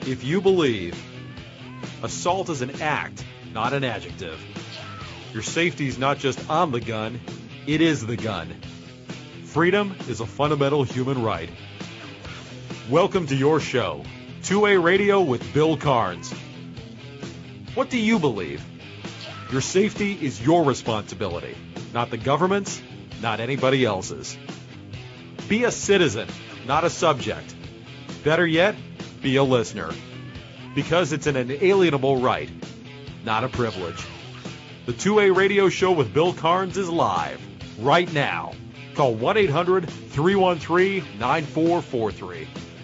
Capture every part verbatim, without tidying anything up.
If you believe assault is an act, not an adjective, your safety is not just on the gun, it is the gun. Freedom is a fundamental human right. Welcome to your show, two A Radio with Bill Carnes. What do you believe? Your safety is your responsibility, not the government's, not anybody else's. Be a citizen, not a subject. Better yet, be a listener. Because it's an inalienable right, not a privilege. The two A Radio Show with Bill Carnes is live, right now. Call one eight hundred three one three nine four four three.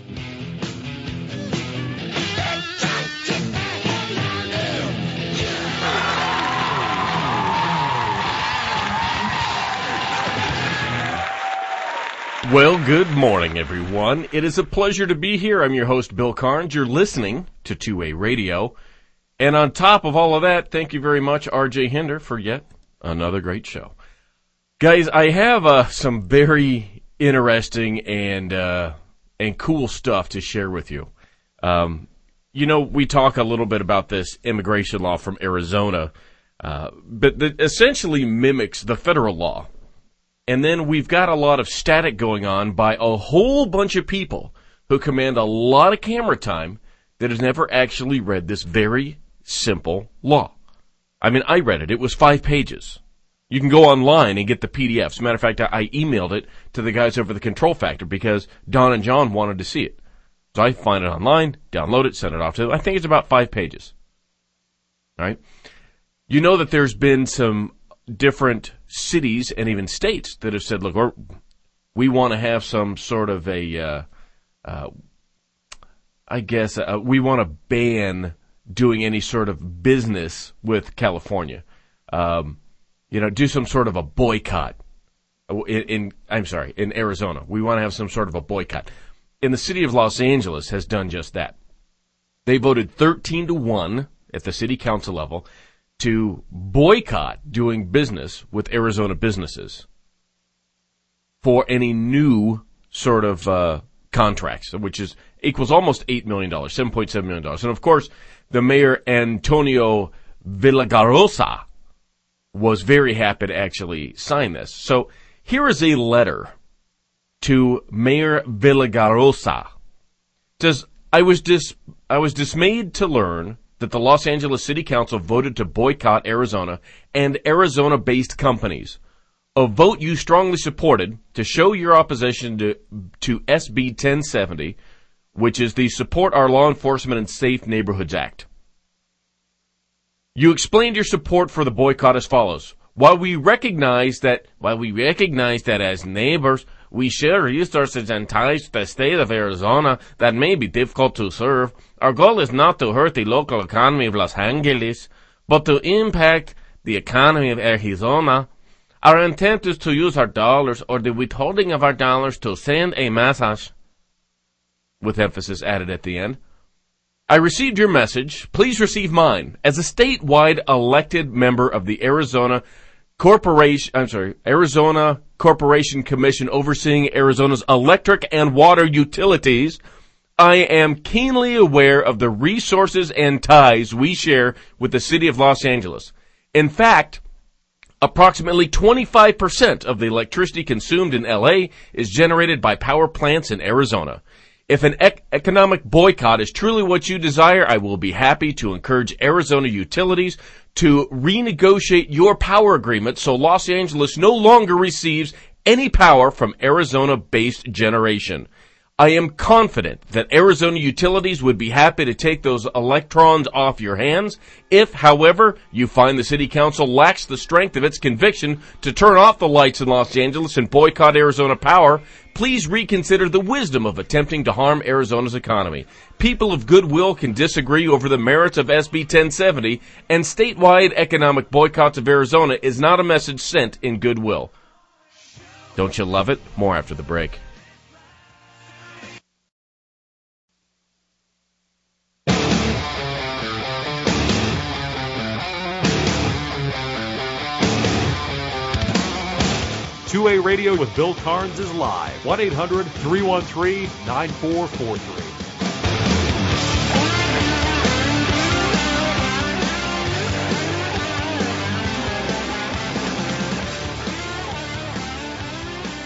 Well, good morning, everyone. It is a pleasure to be here. I'm your host, Bill Carnes. You're listening to two A Radio. And on top of all of that, thank you very much, R J Hinder, for yet another great show. Guys, I have uh, some very interesting and uh, and cool stuff to share with you. Um, you know, we talk a little bit about this immigration law from Arizona, uh, but that essentially mimics the federal law. And then we've got a lot of static going on by a whole bunch of people who command a lot of camera time that has never actually read this very simple law. I mean, I read it. It was five pages. You can go online and get the P D F. As a matter of fact, I emailed it to the guys over the Control Factor because Don and John wanted to see it. So I find it online, download it, send it off to them. I think it's about five pages. All right? You know that there's been some different cities and even states that have said, look, we're, we want to have some sort of a, uh, uh, I guess, uh, we want to ban doing any sort of business with California. Um, you know, do some sort of a boycott in, in, I'm sorry, in Arizona. We want to have some sort of a boycott. And the city of Los Angeles has done just that. They voted thirteen to one at the city council level to boycott doing business with Arizona businesses for any new sort of uh, contracts, which is equals almost eight million dollars, seven point seven million dollars. And, of course, the mayor, Antonio Villaraigosa, was very happy to actually sign this. So here is a letter to Mayor Villaraigosa. It says, I was dis- I was dismayed to learn that the Los Angeles City Council voted to boycott Arizona and Arizona-based companies, a vote you strongly supported to show your opposition to, to S B ten seventy, which is the Support Our Law Enforcement and Safe Neighborhoods Act. You explained your support for the boycott as follows. While we recognize that, while we recognize that as neighbors, we share resources and ties to the state of Arizona that may be difficult to serve, our goal is not to hurt the local economy of Los Angeles, but to impact the economy of Arizona. Our intent is to use our dollars or the withholding of our dollars to send a message, with emphasis added at the end. I received your message. Please receive mine. As a statewide elected member of the Arizona Corporation, I'm sorry, Arizona Corporation Commission overseeing Arizona's electric and water utilities, I am keenly aware of the resources and ties we share with the city of Los Angeles. In fact, approximately twenty-five percent of the electricity consumed in L A is generated by power plants in Arizona. If an ec- economic boycott is truly what you desire, I will be happy to encourage Arizona utilities to renegotiate your power agreement so Los Angeles no longer receives any power from Arizona-based generation. I am confident that Arizona utilities would be happy to take those electrons off your hands. If, however, you find the city council lacks the strength of its conviction to turn off the lights in Los Angeles and boycott Arizona power, please reconsider the wisdom of attempting to harm Arizona's economy. People of goodwill can disagree over the merits of S B ten seventy, and statewide economic boycotts of Arizona is not a message sent in goodwill. Don't you love it? More after the break. two A Radio with Bill Carnes is live. one eight hundred three one three nine four four three.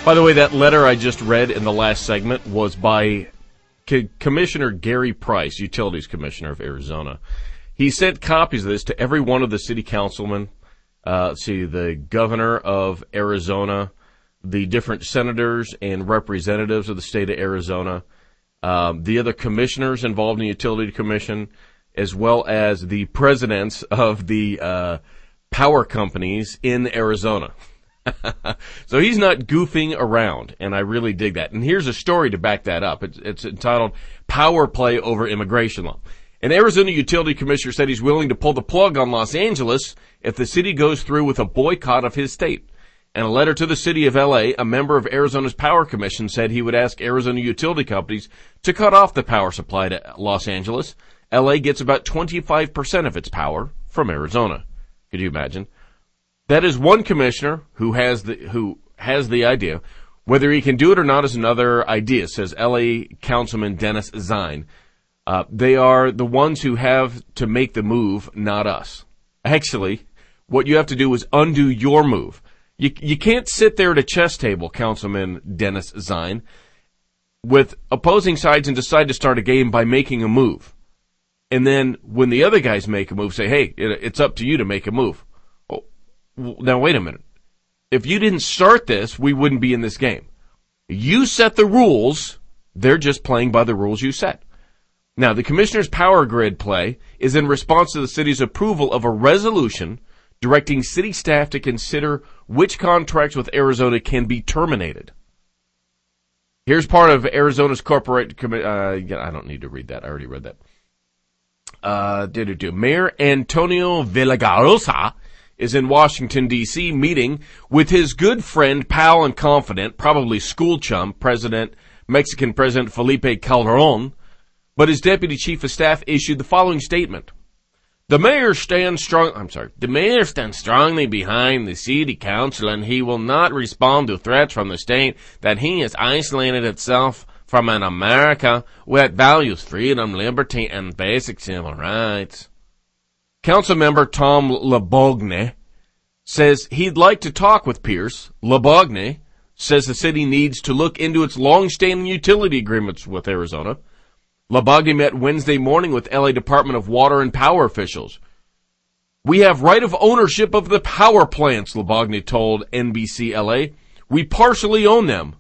By the way, that letter I just read in the last segment was by C- Commissioner Gary Price, Utilities Commissioner of Arizona. He sent copies of this to every one of the city councilmen, uh, see, the governor of Arizona, the different senators and representatives of the state of Arizona, um, the other commissioners involved in the Utility Commission, as well as the presidents of the uh, power companies in Arizona. So he's not goofing around, and I really dig that. And here's a story to back that up. It's, it's entitled Power Play Over Immigration Law. An Arizona utility commissioner said he's willing to pull the plug on Los Angeles if the city goes through with a boycott of his state. In a letter to the city of L A, a member of Arizona's Power Commission said he would ask Arizona utility companies to cut off the power supply to Los Angeles. L A gets about twenty-five percent of its power from Arizona. Could you imagine? That is one commissioner who has the who has the idea. Whether he can do it or not is another idea, says L A Councilman Dennis Zine. Uh, they are the ones who have to make the move, not us. Actually, what you have to do is undo your move. You, you can't sit there at a chess table, Councilman Dennis Zine, with opposing sides and decide to start a game by making a move. And then when the other guys make a move, say, hey, it, it's up to you to make a move. Oh, now, wait a minute. If you didn't start this, we wouldn't be in this game. You set the rules. They're just playing by the rules you set. Now, the commissioner's power grid play is in response to the city's approval of a resolution directing city staff to consider which contracts with Arizona can be terminated. Here's part of Arizona's corporate, uh, I don't need to read that. I already read that. Uh, do-do-do. Mayor Antonio Villaraigosa is in Washington, D C, meeting with his good friend, pal, and confidant, probably school chum, President, Mexican President Felipe Calderon, but his deputy chief of staff issued the following statement. The mayor stands strong, I'm sorry, the mayor stands strongly behind the city council, and he will not respond to threats from the state that he has isolated itself from an America that values freedom, liberty, and basic civil rights. Councilmember Tom LeBogne says he'd like to talk with Pierce. LeBogne says the city needs to look into its long-standing utility agreements with Arizona. LeBogne met Wednesday morning with L A Department of Water and Power officials. We have right of ownership of the power plants, LeBogne told N B C L A. We partially own them.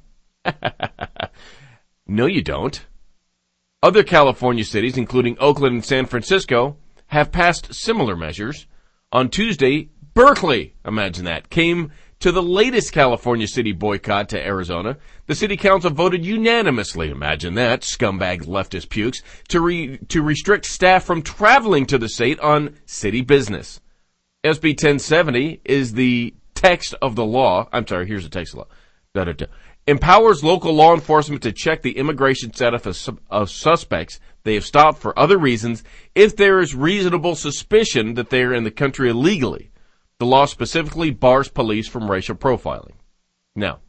No, you don't. Other California cities, including Oakland and San Francisco, have passed similar measures. On Tuesday, Berkeley, imagine that, came to the latest California city boycott to Arizona. The city council voted unanimously, imagine that, scumbag leftist pukes, to re, to restrict staff from traveling to the state on city business. S B ten seventy is the text of the law. I'm sorry, here's the text of the law. Da, da, da. Empowers local law enforcement to check the immigration status of, of suspects they have stopped for other reasons if there is reasonable suspicion that they are in the country illegally. The law specifically bars police from racial profiling. Now,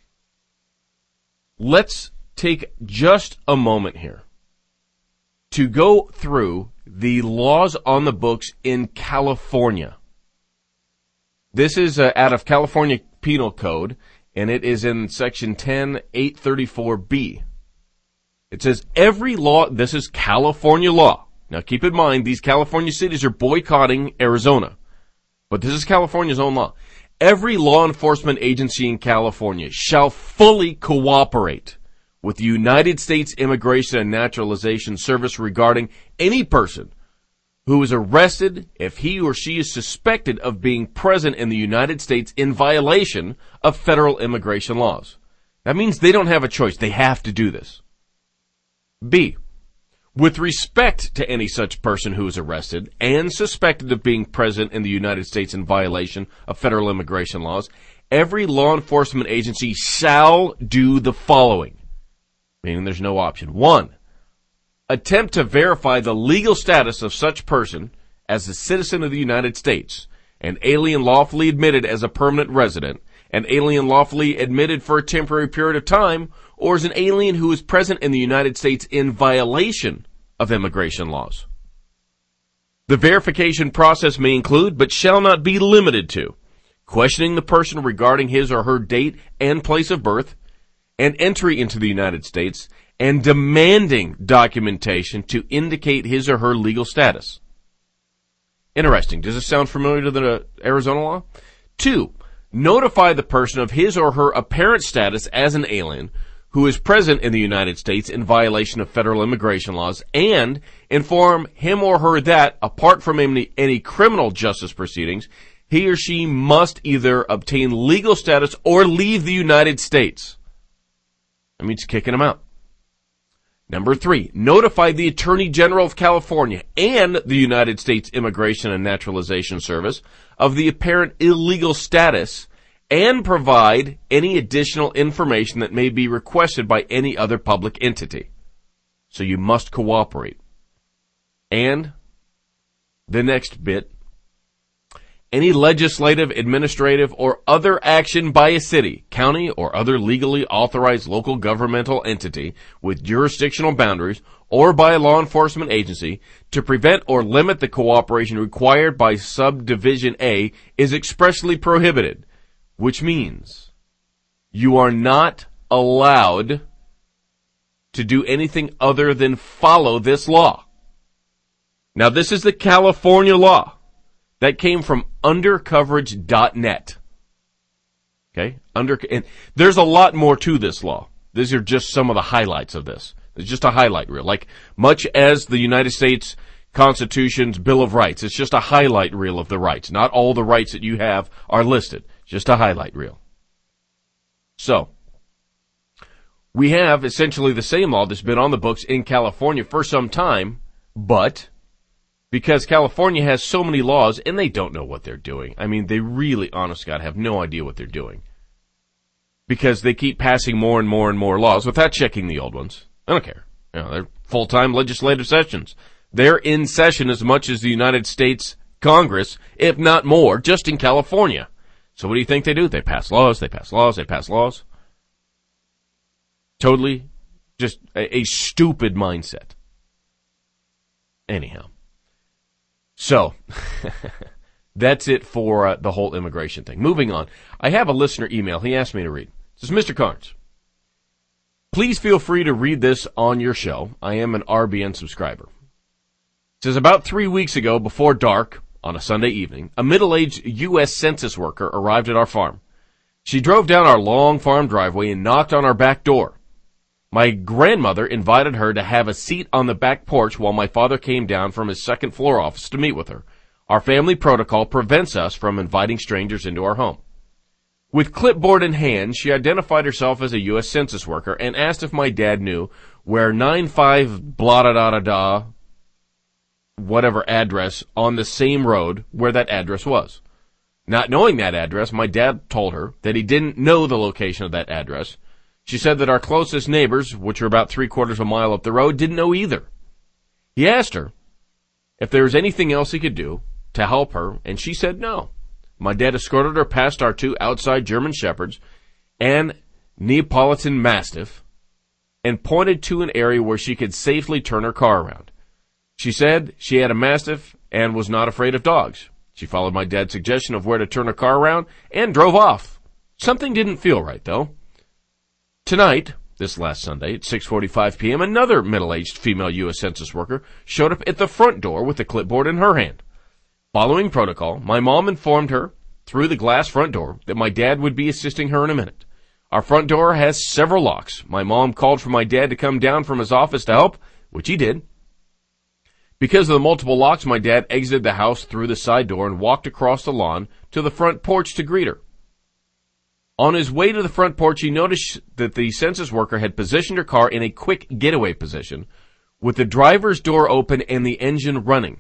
let's take just a moment here to go through the laws on the books in California. This is uh, out of California Penal Code, and it is in Section ten eight thirty-four B. It says every law, this is California law. Now keep in mind, these California cities are boycotting Arizona. But this is California's own law. Every law enforcement agency in California shall fully cooperate with the United States Immigration and Naturalization Service regarding any person who is arrested if he or she is suspected of being present in the United States in violation of federal immigration laws. That means they don't have a choice. They have to do this. B. With respect to any such person who is arrested and suspected of being present in the United States in violation of federal immigration laws, every law enforcement agency shall do the following, meaning there's no option. One, attempt to verify the legal status of such person as a citizen of the United States, an alien lawfully admitted as a permanent resident, an alien lawfully admitted for a temporary period of time, or as an alien who is present in the United States in violation of immigration laws. The verification process may include, but shall not be limited to, questioning the person regarding his or her date and place of birth and entry into the United States, and demanding documentation to indicate his or her legal status. Interesting. Does this sound familiar to the uh, Arizona law? Two, notify the person of his or her apparent status as an alien who is present in the United States in violation of federal immigration laws, and inform him or her that, apart from any, any criminal justice proceedings, he or she must either obtain legal status or leave the United States. That means kicking them out. Number three, notify the Attorney General of California and the United States Immigration and Naturalization Service of the apparent illegal status and provide any additional information that may be requested by any other public entity. So you must cooperate. And the next bit, any legislative, administrative, or other action by a city, county, or other legally authorized local governmental entity with jurisdictional boundaries, or by a law enforcement agency to prevent or limit the cooperation required by subdivision A is expressly prohibited, which means you are not allowed to do anything other than follow this law. Now, this is the California law. That came from undercoverage dot net. Okay? Under, and there's a lot more to this law. These are just some of the highlights of this. It's just a highlight reel. Like, much as the United States Constitution's Bill of Rights, it's just a highlight reel of the rights. Not all the rights that you have are listed. Just a highlight reel. So, we have essentially the same law that's been on the books in California for some time, but because California has so many laws, and they don't know what they're doing. I mean, they really, honest to God, have no idea what they're doing. Because they keep passing more and more and more laws without checking the old ones. I don't care. You know, they're full-time legislative sessions. They're in session as much as the United States Congress, if not more, just in California. So what do you think they do? They pass laws, they pass laws, they pass laws. Totally just a, a stupid mindset. Anyhow. So, that's it for uh, the whole immigration thing. Moving on. I have a listener email he asked me to read. It says, Mister Carnes, please feel free to read this on your show. I am an R B N subscriber. It says, about three weeks ago, before dark, on a Sunday evening, a middle-aged U S Census worker arrived at our farm. She drove down our long farm driveway and knocked on our back door. My grandmother invited her to have a seat on the back porch while my father came down from his second floor office to meet with her. Our family protocol prevents us from inviting strangers into our home. With clipboard in hand, she identified herself as a U S Census worker and asked if my dad knew where nine five blah da da da da whatever address on the same road where that address was. Not knowing that address, my dad told her that he didn't know the location of that address. She said that our closest neighbors, which are about three quarters of a mile up the road, didn't know either. He asked her if there was anything else he could do to help her, and she said no. My dad escorted her past our two outside German Shepherds and Neapolitan Mastiff and pointed to an area where she could safely turn her car around. She said she had a Mastiff and was not afraid of dogs. She followed my dad's suggestion of where to turn her car around and drove off. Something didn't feel right, though. Tonight, this last Sunday, at six forty-five p.m., another middle-aged female U S Census worker showed up at the front door with a clipboard in her hand. Following protocol, my mom informed her, through the glass front door, that my dad would be assisting her in a minute. Our front door has several locks. My mom called for my dad to come down from his office to help, which he did. Because of the multiple locks, my dad exited the house through the side door and walked across the lawn to the front porch to greet her. On his way to the front porch, he noticed that the census worker had positioned her car in a quick getaway position, with the driver's door open and the engine running.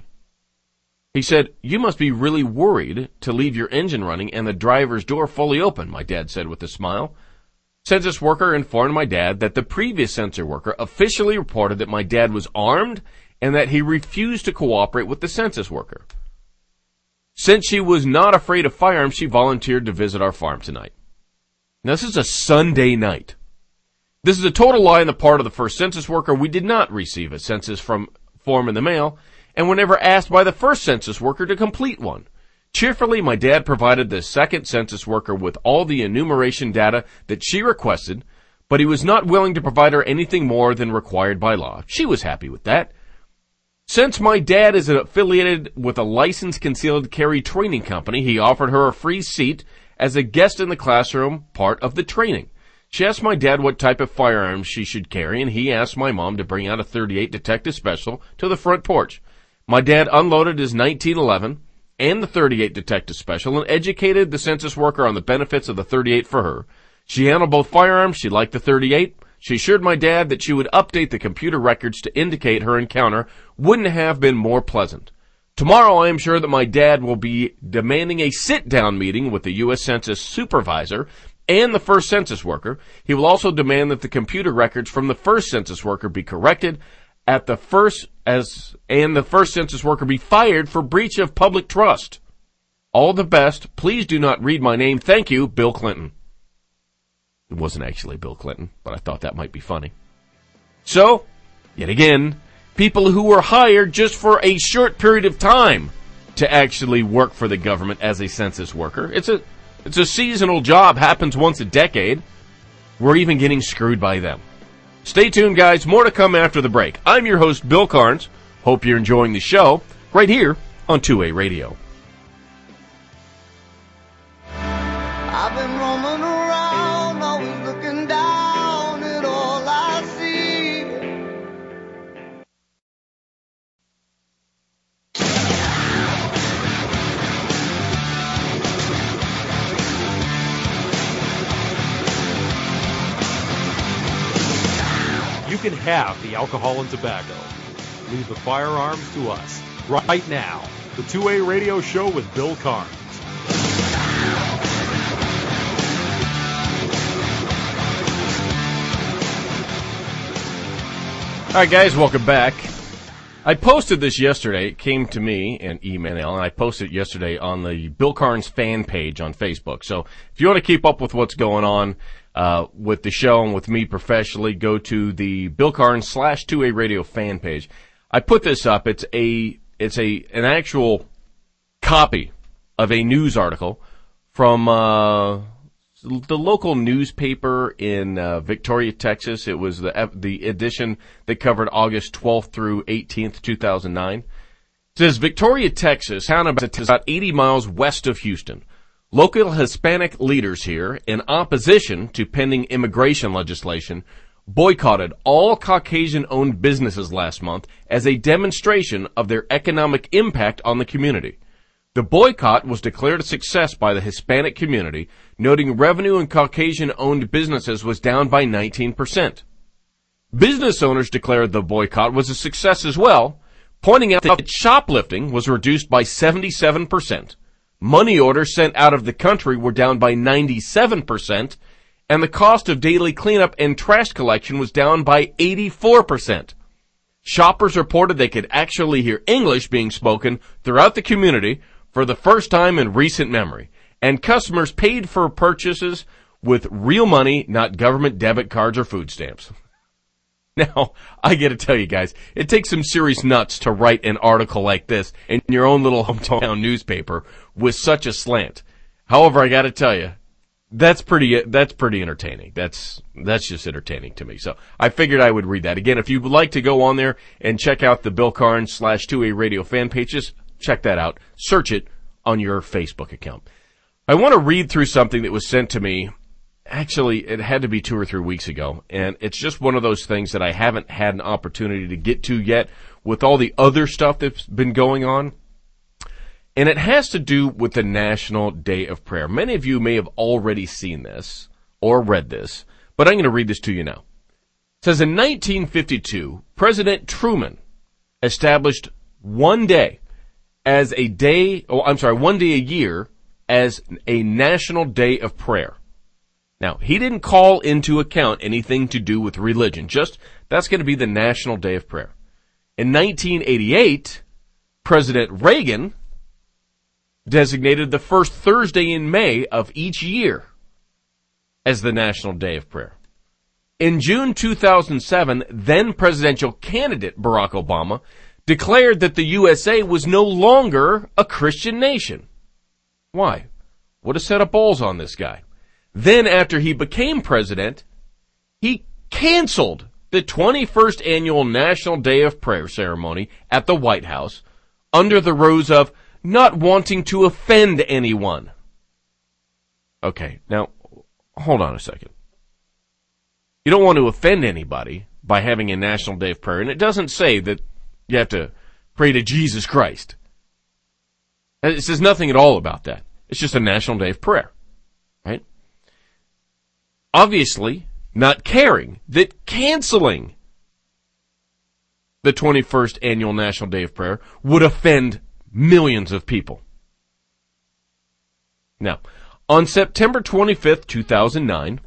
He said, "You must be really worried to leave your engine running and the driver's door fully open," my dad said with a smile. Census worker informed my dad that the previous census worker officially reported that my dad was armed and that he refused to cooperate with the census worker. Since she was not afraid of firearms, she volunteered to visit our farm tonight. Now, this is a Sunday night. This is a total lie on the part of the first census worker. We did not receive a census from form in the mail, and were never asked by the first census worker to complete one. Cheerfully, my dad provided the second census worker with all the enumeration data that she requested, but he was not willing to provide her anything more than required by law. She was happy with that. Since my dad is affiliated with a licensed concealed carry training company, he offered her a free seat as a guest in the classroom part of the training. She asked my dad what type of firearms she should carry, and he asked my mom to bring out a thirty-eight Detective Special to the front porch. My dad unloaded his nineteen eleven and the thirty-eight Detective Special and educated the census worker on the benefits of the thirty-eight for her. She handled both firearms. She liked the thirty-eight. She assured my dad that she would update the computer records to indicate her encounter wouldn't have been more pleasant. Tomorrow, I am sure that my dad will be demanding a sit-down meeting with the U S Census supervisor and the first census worker. He will also demand that the computer records from the first census worker be corrected at the first as and the first census worker be fired for breach of public trust. All the best. Please do not read my name. Thank you, Bill Clinton. It wasn't actually Bill Clinton, but I thought that might be funny. So, yet again, people who were hired just for a short period of time to actually work for the government as a census worker. It's a it's a seasonal job, happens once a decade. We're even getting screwed by them. Stay tuned, guys. More to come after the break. I'm your host, Bill Carnes. Hope you're enjoying the show right here on two A Radio. I've been roaming around, always looking down at all I see. You can have the alcohol and tobacco. Leave the firearms to us. Right now, the two A Radio Show with Bill Carnes. All right, guys, welcome back. I posted this yesterday. It came to me in email, and I posted it yesterday on the Bill Carnes fan page on Facebook. So if you want to keep up with what's going on uh, with the show and with me professionally, go to the Bill Carnes slash two A Radio fan page. I put this up. It's a it's a an actual copy of a news article from uh, the local newspaper in uh, Victoria, Texas. It was the the edition that covered August twelfth through eighteenth, two thousand nine. It says, Victoria, Texas, town about eighty miles west of Houston. Local Hispanic leaders here, in opposition to pending immigration legislation, boycotted all Caucasian-owned businesses last month as a demonstration of their economic impact on the community. The boycott was declared a success by the Hispanic community, noting revenue in Caucasian-owned businesses was down by nineteen percent. Business owners declared the boycott was a success as well, pointing out that shoplifting was reduced by seventy-seven percent, money orders sent out of the country were down by ninety-seven percent, and the cost of daily cleanup and trash collection was down by eighty-four percent. Shoppers reported they could actually hear English being spoken throughout the community for the first time in recent memory, and customers paid for purchases with real money, not government debit cards or food stamps. Now, I gotta tell you guys, it takes some serious nuts to write an article like this in your own little hometown newspaper with such a slant. However, I gotta tell you, that's pretty, that's pretty entertaining. That's, that's just entertaining to me. So I figured I would read that. Again, if you would like to go on there and check out the Bill Carnes slash two A Radio fan pages, check that out. Search it on your Facebook account. I want to read through something that was sent to me. Actually, it had to be two or three weeks ago, and it's just one of those things that I haven't had an opportunity to get to yet with all the other stuff that's been going on. And it has to do with the National Day of Prayer. Many of you may have already seen this or read this, but I'm going to read this to you now. It says, in nineteen fifty-two, President Truman established one day as a day, oh, I'm sorry, one day a year as a National Day of Prayer. Now, he didn't call into account anything to do with religion. Just, that's going to be the National Day of Prayer. In nineteen eighty-eight, President Reagan designated the first Thursday in May of each year as the National Day of Prayer. In June two thousand seven, then presidential candidate Barack Obama declared that the U S A was no longer a Christian nation. Why? What a set of balls on this guy. Then after he became president, he canceled the twenty-first annual National Day of Prayer ceremony at the White House under the ruse of not wanting to offend anyone. Okay, now, hold on a second. You don't want to offend anybody by having a National Day of Prayer, and it doesn't say that you have to pray to Jesus Christ. It says nothing at all about that. It's just a National Day of Prayer, right? Obviously, not caring that canceling the twenty-first annual National Day of Prayer would offend millions of people. Now, on September twenty-fifth, two thousand nine,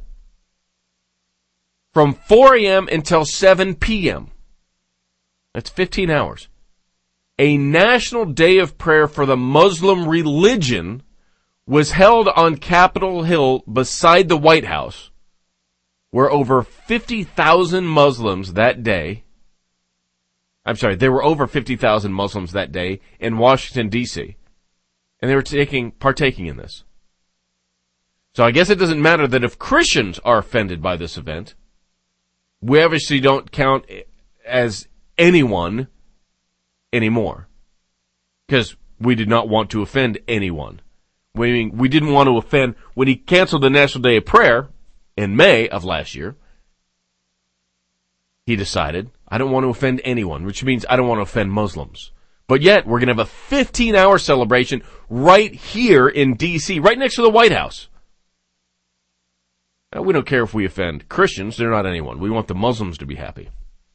from four a.m. until seven p.m., that's fifteen hours, a National Day of Prayer for the Muslim religion was held on Capitol Hill beside the White House, where over fifty thousand Muslims that day, I'm sorry, there were over fifty thousand Muslims that day in Washington, D C, and they were taking, partaking in this. So I guess it doesn't matter that if Christians are offended by this event, we obviously don't count as anyone anymore, because we did not want to offend anyone. We mean, we didn't want to offend when he canceled the National Day of Prayer in May of last year. He decided, I don't want to offend anyone, which means I don't want to offend Muslims. But yet, we're going to have a fifteen-hour celebration right here in D C, right next to the White House. Now, we don't care if we offend Christians. They're not anyone. We want the Muslims to be happy.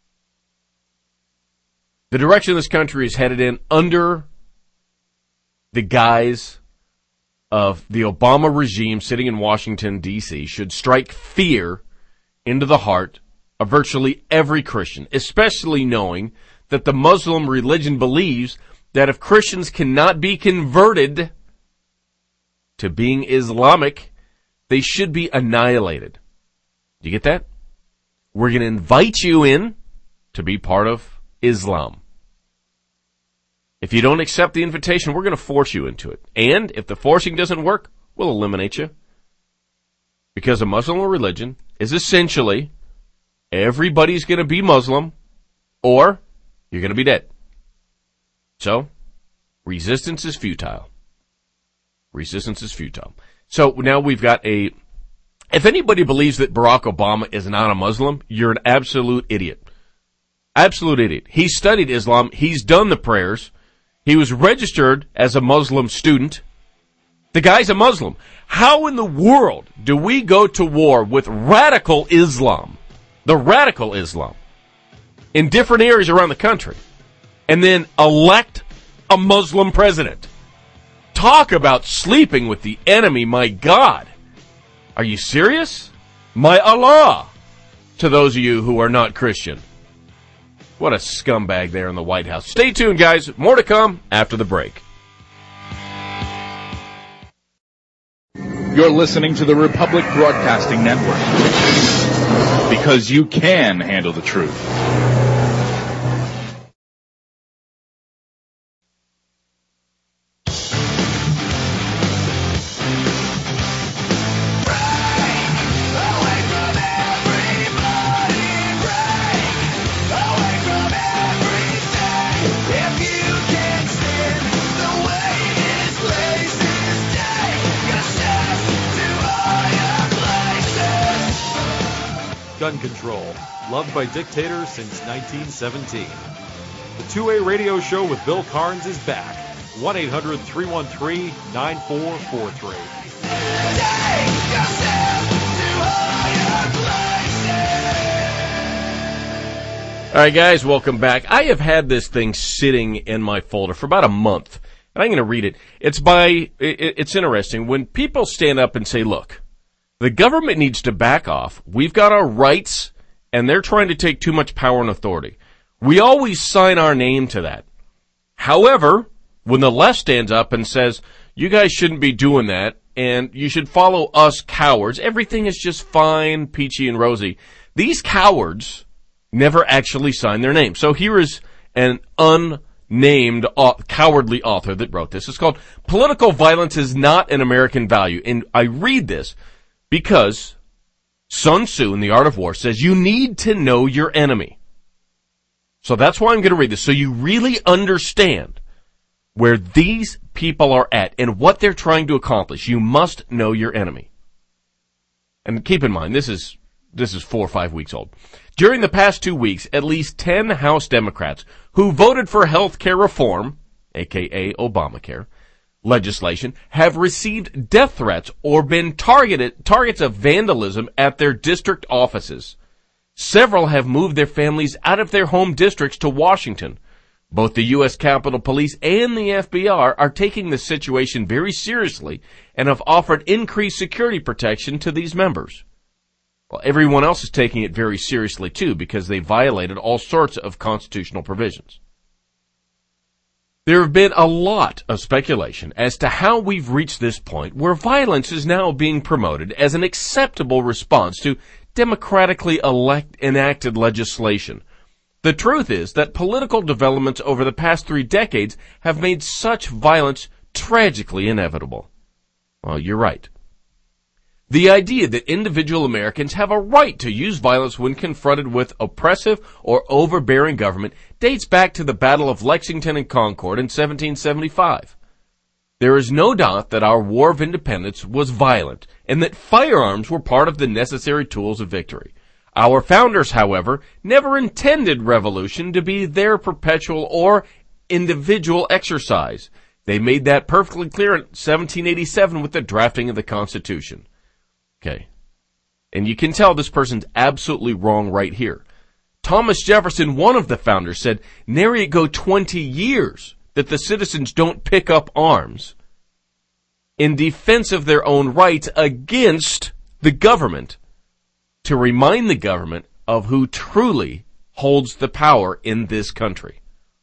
The direction this country is headed in under the guise of the Obama regime sitting in Washington, D C should strike fear into the heart of virtually every Christian, especially knowing that the Muslim religion believes that if Christians cannot be converted to being Islamic, they should be annihilated. Do you get that? We're going to invite you in to be part of Islam. If you don't accept the invitation, we're going to force you into it. And if the forcing doesn't work, we'll eliminate you. Because a Muslim religion is essentially everybody's going to be Muslim or you're going to be dead. So, resistance is futile. Resistance is futile. So now we've got a, if anybody believes that Barack Obama is not a Muslim, you're an absolute idiot. Absolute idiot. He studied Islam. He's done the prayers. He was registered as a Muslim student. The guy's a Muslim. How in the world do we go to war with radical Islam, the radical Islam, in different areas around the country, and then elect a Muslim president? Talk about sleeping with the enemy, my God. Are you serious? My Allah, to those of you who are not Christian. What a scumbag there in the White House. Stay tuned, guys. More to come after the break. You're listening to the Republic Broadcasting Network, because you can handle the truth. Gun control, loved by dictators since nineteen seventeen. The two A Radio Show with Bill Carnes is back. one eight hundred three one three nine four four three. All right, guys, welcome back. I have had this thing sitting in my folder for about a month, and I'm going to read it. It's by, it, it's interesting. When people stand up and say, look, the government needs to back off. We've got our rights, and they're trying to take too much power and authority. We always sign our name to that. However, when the left stands up and says, you guys shouldn't be doing that, and you should follow us cowards, everything is just fine, peachy and rosy. These cowards never actually sign their name. So here is an named uh, cowardly author that wrote this. It's called Political Violence is Not an American Value. And I read this because Sun Tzu in The Art of War says you need to know your enemy. So that's why I'm going to read this, so you really understand where these people are at and what they're trying to accomplish. You must know your enemy. And keep in mind, this is this is four or five weeks old. During the past two weeks, at least ten House Democrats who voted for health care reform, aka Obamacare, legislation, have received death threats or been targeted targets of vandalism at their district offices. Several have moved their families out of their home districts to Washington. Both the U S Capitol Police and the F B I are taking the situation very seriously and have offered increased security protection to these members. Well, everyone else is taking it very seriously too because they violated all sorts of constitutional provisions. There have been a lot of speculation as to how we've reached this point where violence is now being promoted as an acceptable response to democratically elect, enacted legislation. The truth is that political developments over the past three decades have made such violence tragically inevitable. Well, you're right. The idea that individual Americans have a right to use violence when confronted with oppressive or overbearing government dates back to the Battle of Lexington and Concord in seventeen seventy-five. There is no doubt that our War of Independence was violent and that firearms were part of the necessary tools of victory. Our founders, however, never intended revolution to be their perpetual or individual exercise. They made that perfectly clear in seventeen eighty-seven with the drafting of the Constitution. Okay. And you can tell this person's absolutely wrong right here. Thomas Jefferson, one of the founders, said, nary it go twenty years that the citizens don't pick up arms in defense of their own rights against the government to remind the government of who truly holds the power in this country.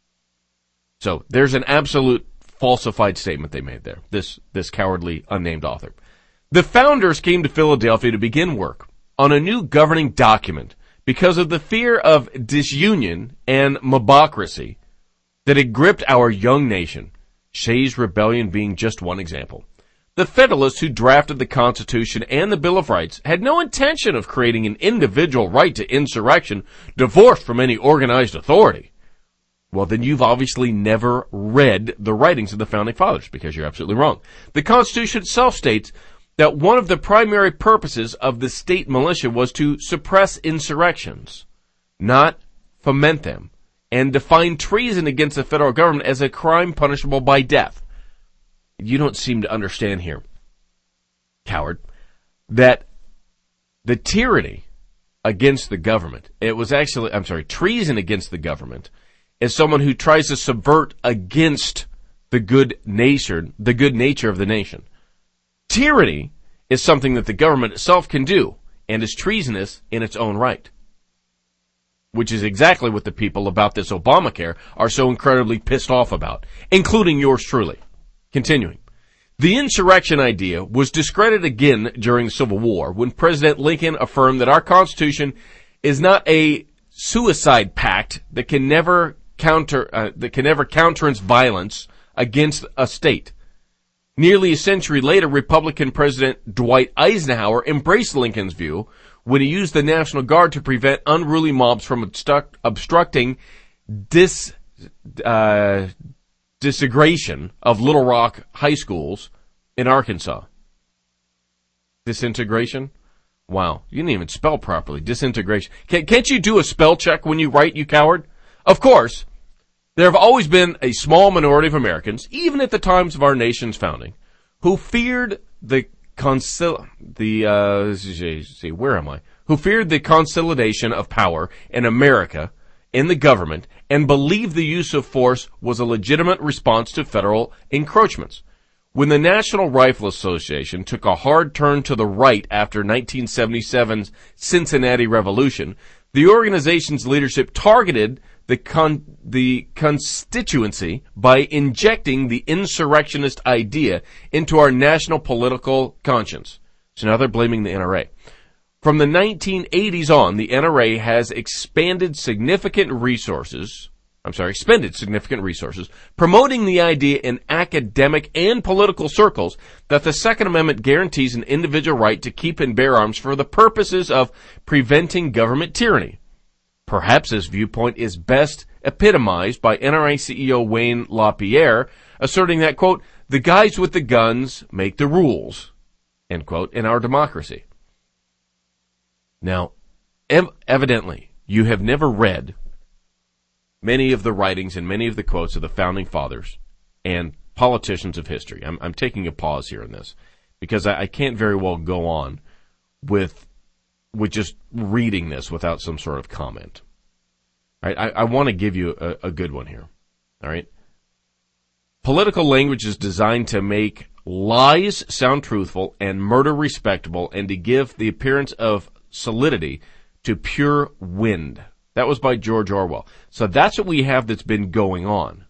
So there's an absolute falsified statement they made there, this, this cowardly unnamed author. The founders came to Philadelphia to begin work on a new governing document because of the fear of disunion and mobocracy that had gripped our young nation, Shays' Rebellion being just one example. The Federalists who drafted the Constitution and the Bill of Rights had no intention of creating an individual right to insurrection divorced from any organized authority. Well, then you've obviously never read the writings of the Founding Fathers, because you're absolutely wrong. The Constitution itself states that one of the primary purposes of the state militia was to suppress insurrections, not foment them, and define treason against the federal government as a crime punishable by death. You don't seem to understand here, coward, that the tyranny against the government, it was actually, I'm sorry, treason against the government is someone who tries to subvert against the good nature, the good nature of the nation. Tyranny is something that the government itself can do and is treasonous in its own right, which is exactly what the people about this Obamacare are so incredibly pissed off about, including yours truly. Continuing. The insurrection idea was discredited again during the Civil War when President Lincoln affirmed that our Constitution is not a suicide pact that can never counter uh, that can never countenance violence against a state. Nearly a century later, Republican President Dwight Eisenhower embraced Lincoln's view when he used the National Guard to prevent unruly mobs from obstruct, obstructing dis, uh, disintegration of Little Rock high schools in Arkansas. Disintegration? Wow, you didn't even spell properly. Disintegration. Can, can't you do a spell check when you write, you coward? Of course, there have always been a small minority of Americans, even at the times of our nation's founding, who feared the concil- the uh, see, where am I? Who feared the consolidation of power in America in the government and believed the use of force was a legitimate response to federal encroachments. When the National Rifle Association took a hard turn to the right after nineteen seventy-seven's Cincinnati Revolution, the organization's leadership targeted the con- the constituency by injecting the insurrectionist idea into our national political conscience. So now they're blaming the N R A. From the nineteen eighties on, the N R A has expanded significant resources I'm sorry, expended significant resources promoting the idea in academic and political circles that the Second Amendment guarantees an individual right to keep and bear arms for the purposes of preventing government tyranny. Perhaps this viewpoint is best epitomized by N R A C E O Wayne LaPierre, asserting that, quote, the guys with the guns make the rules, end quote, in our democracy. Now, ev- evidently, you have never read many of the writings and many of the quotes of the founding fathers and politicians of history. I'm, I'm taking a pause here in this because I, I can't very well go on with with just reading this without some sort of comment. All right, I, I want to give you a, a good one here. All right. Political language is designed to make lies sound truthful and murder respectable and to give the appearance of solidity to pure wind. That was by George Orwell. So that's what we have that's been going on.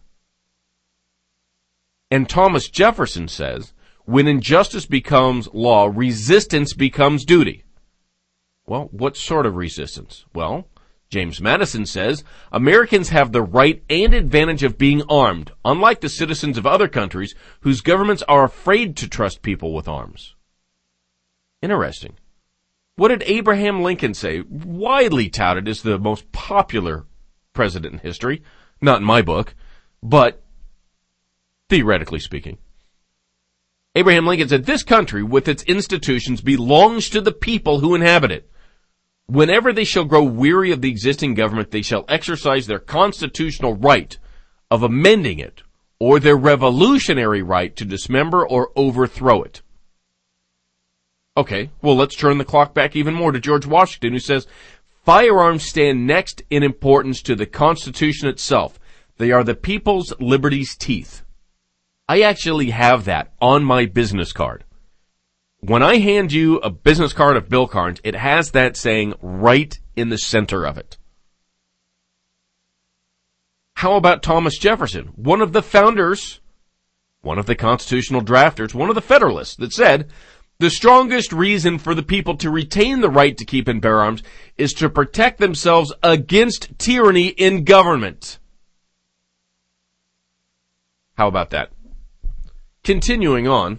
And Thomas Jefferson says, when injustice becomes law, resistance becomes duty. Well, what sort of resistance? Well, James Madison says, Americans have the right and advantage of being armed, unlike the citizens of other countries whose governments are afraid to trust people with arms. Interesting. What did Abraham Lincoln say? Widely touted as the most popular president in history. Not in my book, but theoretically speaking. Abraham Lincoln said, this country with its institutions belongs to the people who inhabit it. Whenever they shall grow weary of the existing government, they shall exercise their constitutional right of amending it or their revolutionary right to dismember or overthrow it. Okay, well, let's turn the clock back even more to George Washington, who says, firearms stand next in importance to the Constitution itself. They are the people's liberty's teeth. I actually have that on my business card. When I hand you a business card of Bill Carnes, it has that saying right in the center of it. How about Thomas Jefferson, one of the founders, one of the constitutional drafters, one of the Federalists, that said, the strongest reason for the people to retain the right to keep and bear arms is to protect themselves against tyranny in government. How about that? Continuing on,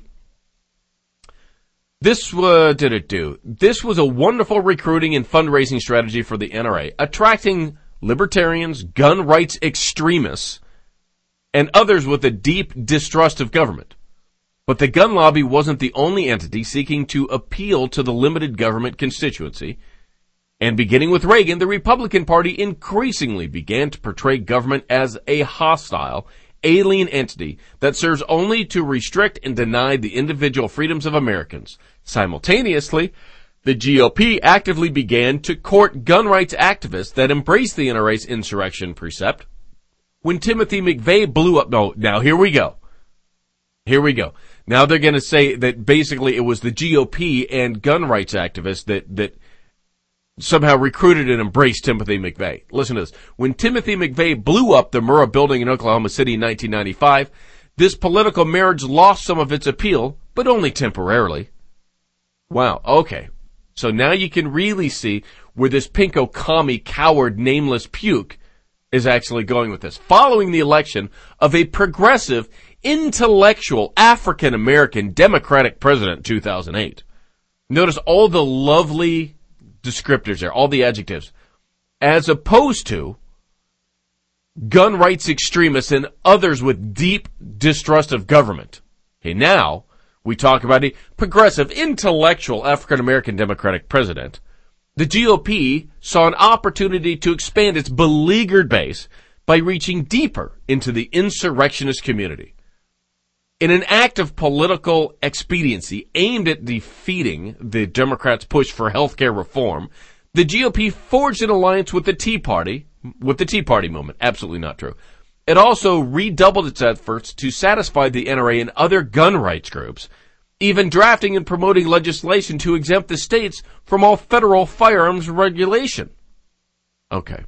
this uh, did it do? This was a wonderful recruiting and fundraising strategy for the N R A, attracting libertarians, gun rights extremists, and others with a deep distrust of government. But the gun lobby wasn't the only entity seeking to appeal to the limited government constituency. And beginning with Reagan, the Republican Party increasingly began to portray government as a hostile, alien entity that serves only to restrict and deny the individual freedoms of Americans. Simultaneously, the G O P actively began to court gun rights activists that embraced the N R A's insurrection precept. When Timothy McVeigh blew up, no, now here we go. Here we go. Now they're going to say that basically it was the G O P and gun rights activists that, that somehow recruited and embraced Timothy McVeigh. Listen to this. When Timothy McVeigh blew up the Murrah building in Oklahoma City in nineteen ninety-five, this political marriage lost some of its appeal, but only temporarily. Wow, okay. So now you can really see where this pinko commie coward nameless puke is actually going with this. Following the election of a progressive, intellectual, African-American Democratic president in two thousand eight. Notice all the lovely descriptors there, all the adjectives, as opposed to gun rights extremists and others with deep distrust of government. Okay, now we talk about a progressive, intellectual African-American Democratic president. The G O P saw an opportunity to expand its beleaguered base by reaching deeper into the insurrectionist community. In an act of political expediency aimed at defeating the Democrats' push for health care reform, the G O P forged an alliance with the Tea Party, with the Tea Party movement. Absolutely not true. It also redoubled its efforts to satisfy the N R A and other gun rights groups, even drafting and promoting legislation to exempt the states from all federal firearms regulation. Okay.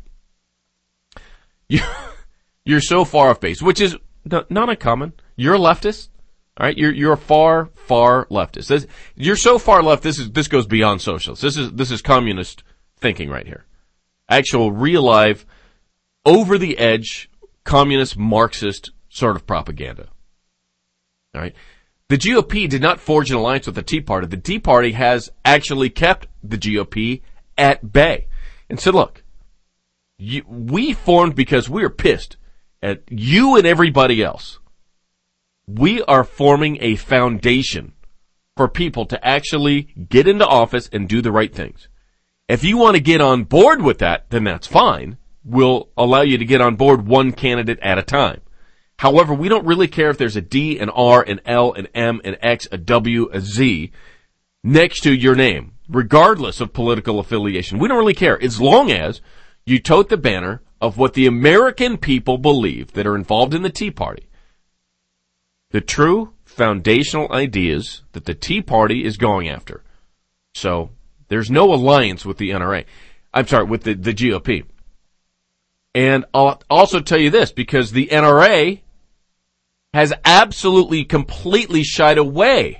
You, you're so far off base, which is not uncommon. You're a leftist, all right? You're you're a far, far leftist. This, you're so far left. This is this goes beyond socialist. This is this is communist thinking right here. Actual, real life, over the edge, communist, Marxist sort of propaganda. All right. The G O P did not forge an alliance with the Tea Party. The Tea Party has actually kept the G O P at bay and said, look, you, we formed because we are pissed at you and everybody else. We are forming a foundation for people to actually get into office and do the right things. If you want to get on board with that, then that's fine. We'll allow you to get on board one candidate at a time. However, we don't really care if there's a D, an R, an L, an M, an X, a W, a Z next to your name, regardless of political affiliation. We don't really care, as long as you tote the banner of what the American people believe that are involved in the Tea Party. The true foundational ideas that the Tea Party is going after. So, there's no alliance with the N R A. I'm sorry, with the, the G O P. And I'll also tell you this, because the N R A has absolutely, completely shied away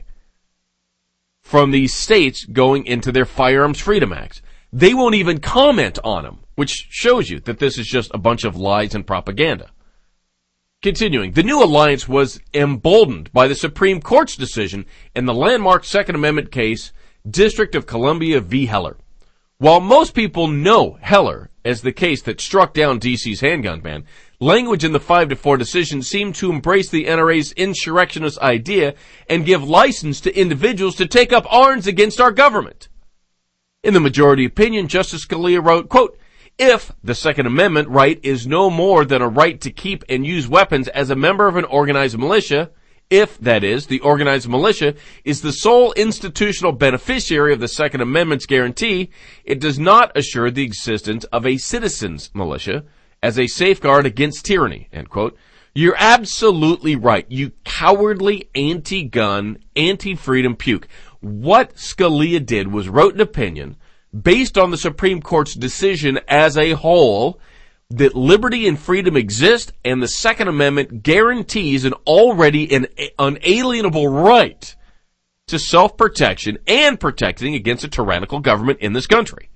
from these states going into their Firearms Freedom Acts. They won't even comment on them, which shows you that this is just a bunch of lies and propaganda. Continuing, the new alliance was emboldened by the Supreme Court's decision in the landmark Second Amendment case, District of Columbia v. Heller. While most people know Heller as the case that struck down D C's handgun ban, language in the five to four decision seemed to embrace the N R A's insurrectionist idea and give license to individuals to take up arms against our government. In the majority opinion, Justice Scalia wrote, quote, if the Second Amendment right is no more than a right to keep and use weapons as a member of an organized militia, if, that is, the organized militia is the sole institutional beneficiary of the Second Amendment's guarantee, it does not assure the existence of a citizens' militia as a safeguard against tyranny, end quote. You're absolutely right, you cowardly anti-gun, anti-freedom puke. What Scalia did was wrote an opinion based on the Supreme Court's decision as a whole that liberty and freedom exist, and the Second Amendment guarantees an already an unalienable right to self-protection and protecting against a tyrannical government in this country.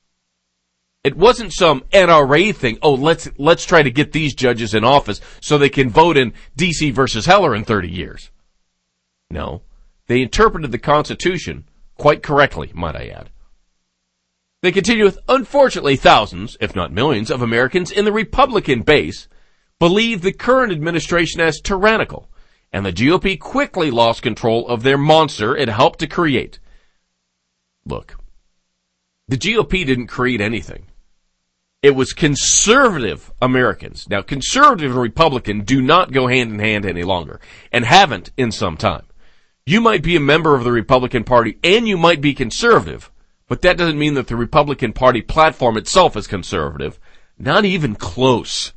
It wasn't some N R A thing, oh, let's let's try to get these judges in office so they can vote in D C versus Heller in thirty years. No, they interpreted the Constitution quite correctly, might I add. They continue with, unfortunately, thousands, if not millions, of Americans in the Republican base believe the current administration as tyrannical, and the G O P quickly lost control of their monster it helped to create. Look, the G O P didn't create anything. It was conservative Americans. Now, conservative and Republican do not go hand in hand any longer, and haven't in some time. You might be a member of the Republican Party, and you might be conservative, but that doesn't mean that the Republican Party platform itself is conservative. Not even close.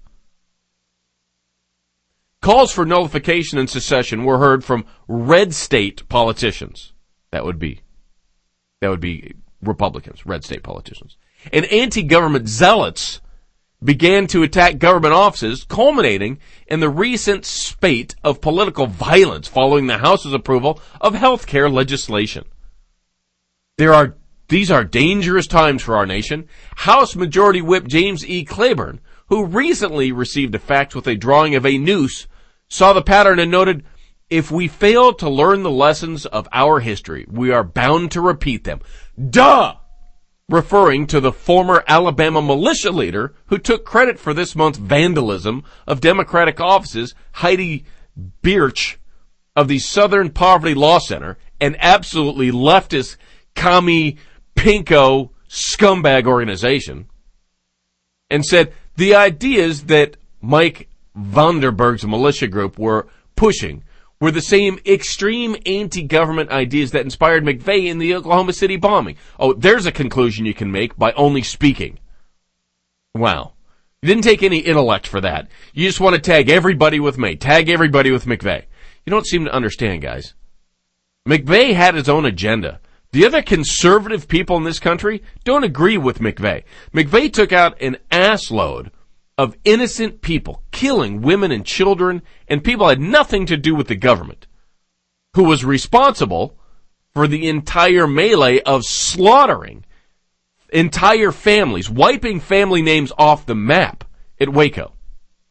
Calls for nullification and secession were heard from red state politicians. That would be, that would be Republicans, red state politicians. And anti-government zealots began to attack government offices, culminating in the recent spate of political violence following the House's approval of health care legislation. There are These are dangerous times for our nation. House Majority Whip James E. Claiborne, who recently received a fax with a drawing of a noose, saw the pattern and noted, if we fail to learn the lessons of our history, we are bound to repeat them. Duh! Referring to the former Alabama militia leader who took credit for this month's vandalism of Democratic offices, Heidi Birch of the Southern Poverty Law Center, an absolutely leftist, commie, pinko, scumbag organization, and said the ideas that Mike Vanderberg's militia group were pushing were the same extreme anti-government ideas that inspired McVeigh in the Oklahoma City bombing. Oh, there's a conclusion you can make by only speaking. Wow. You didn't take any intellect for that. You just want to tag everybody with me. Tag everybody with McVeigh. You don't seem to understand, guys. McVeigh had his own agenda. The other conservative people in this country don't agree with McVeigh. McVeigh took out an ass load of innocent people, killing women and children, and people had nothing to do with the government, who was responsible for the entire melee of slaughtering entire families, wiping family names off the map at Waco.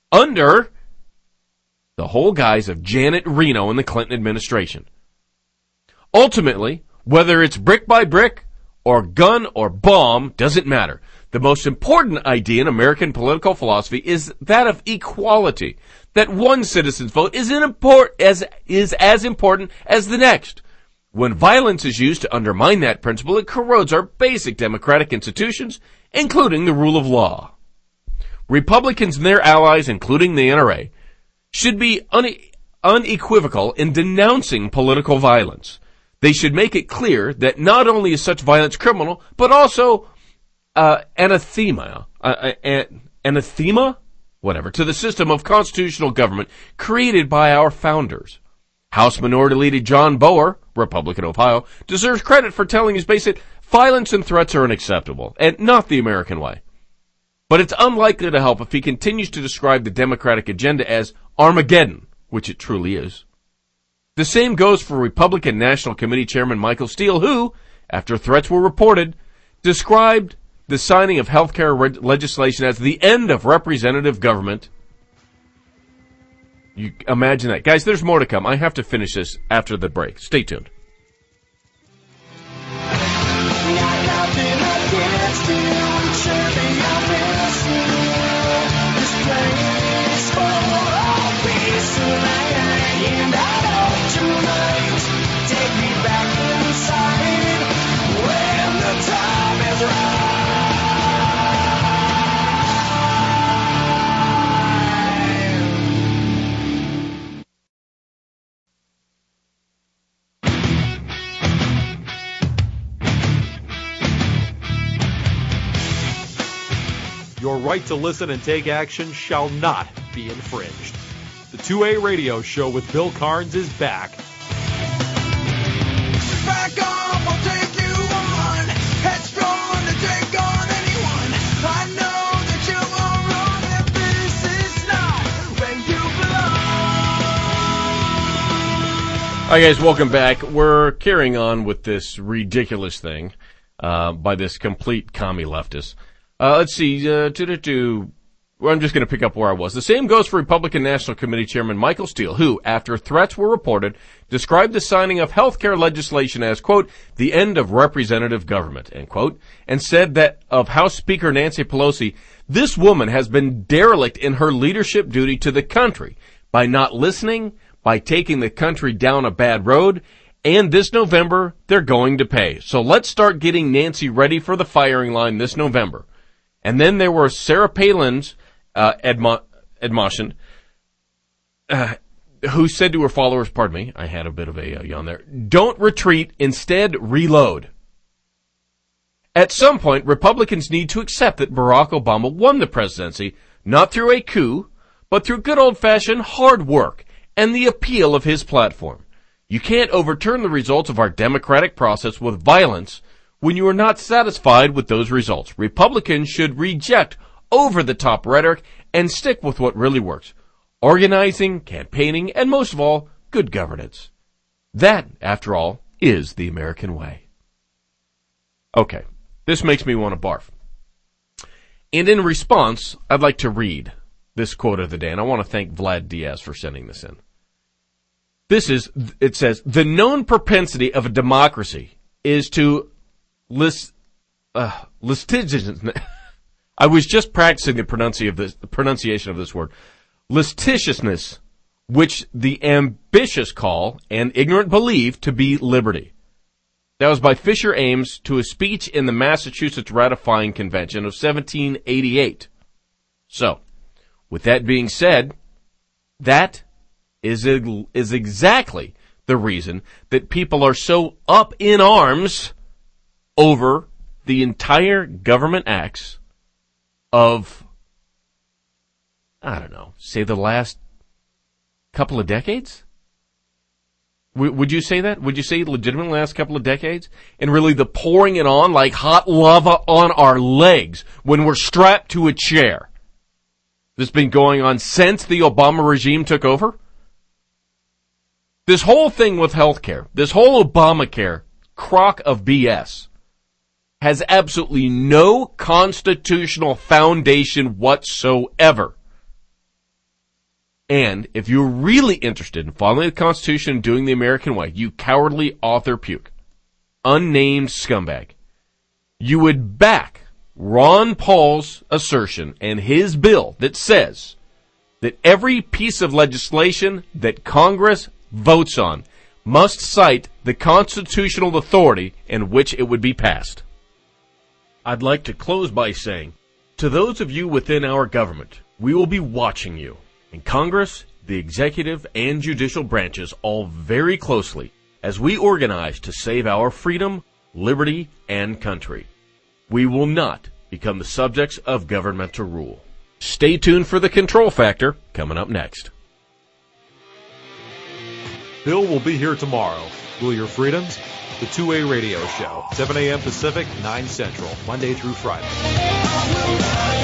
under the whole guise of Janet Reno in the Clinton administration. Ultimately, whether it's brick by brick or gun or bomb, doesn't matter. The most important idea in American political philosophy is that of equality, that one citizen's vote is, in import, as, is as important as the next. When violence is used to undermine that principle, it corrodes our basic democratic institutions, including the rule of law. Republicans and their allies, including the N R A, should be une- unequivocal in denouncing political violence. They should make it clear that not only is such violence criminal, but also uh, anathema, uh, uh, anathema, whatever, to the system of constitutional government created by our founders. House Minority Leader John Boehner, Republican Ohio, deserves credit for telling his base that violence and threats are unacceptable, and not the American way. But it's unlikely to help if he continues to describe the Democratic agenda as Armageddon, which it truly is. The same goes for Republican National Committee Chairman Michael Steele, who, after threats were reported, described the signing of health care re- legislation as the end of representative government. You imagine that. Guys, there's more to come. I have to finish this after the break. Stay tuned. Your right to listen and take action shall not be infringed. The two A Radio Show with Bill Carnes is back. Back off, I'll take you on. Headstrong to take on anyone. I know that you are wrong, that this is not where you belong. Hi guys, welcome back. We're carrying on with this ridiculous thing uh, by this complete commie leftist. Uh, let's see, uh, do-do-do. Well, I'm just going to pick up where I was. The same goes for Republican National Committee Chairman Michael Steele, who, after threats were reported, described the signing of health care legislation as, quote, the end of representative government, end quote, and said that of House Speaker Nancy Pelosi, this woman has been derelict in her leadership duty to the country by not listening, by taking the country down a bad road, and this November, they're going to pay. So let's start getting Nancy ready for the firing line this November. And then there were Sarah Palin's uh, admo- admonition, uh, who said to her followers, pardon me, I had a bit of a uh, yawn there, don't retreat, instead reload. At some point, Republicans need to accept that Barack Obama won the presidency, not through a coup, but through good old-fashioned hard work and the appeal of his platform. You can't overturn the results of our democratic process with violence when you are not satisfied with those results. Republicans should reject over-the-top rhetoric and stick with what really works. Organizing, campaigning, and most of all, good governance. That, after all, is the American way. Okay, this makes me want to barf. And in response, I'd like to read this quote of the day, and I want to thank Vlad Diaz for sending this in. This is, it says, the known propensity of a democracy is to List, uh, litigious. I was just practicing the, pronunci- of this, the pronunciation of this word. Litigiousness, which the ambitious call and ignorant believe to be liberty. That was by Fisher Ames to a speech in the Massachusetts Ratifying Convention of seventeen eighty-eight. So, with that being said, that is, is exactly the reason that people are so up in arms over the entire government acts of, I don't know, say the last couple of decades? W- would you say that? Would you say legitimately last couple of decades? And really the pouring it on like hot lava on our legs when we're strapped to a chair. This has been going on since the Obama regime took over? This whole thing with healthcare, this whole Obamacare crock of B S, has absolutely no constitutional foundation whatsoever. And if you're really interested in following the Constitution and doing the American way, you cowardly author puke, unnamed scumbag, you would back Ron Paul's assertion and his bill that says that every piece of legislation that Congress votes on must cite the constitutional authority in which it would be passed. I'd like to close by saying, to those of you within our government, we will be watching you, in Congress, the executive and judicial branches, all very closely as we organize to save our freedom, liberty, and country. We will not become the subjects of governmental rule. Stay tuned for the Control Factor coming up next. Bill will be here tomorrow. Will your freedoms? The two-way radio show, seven a.m. Pacific, nine Central, Monday through Friday.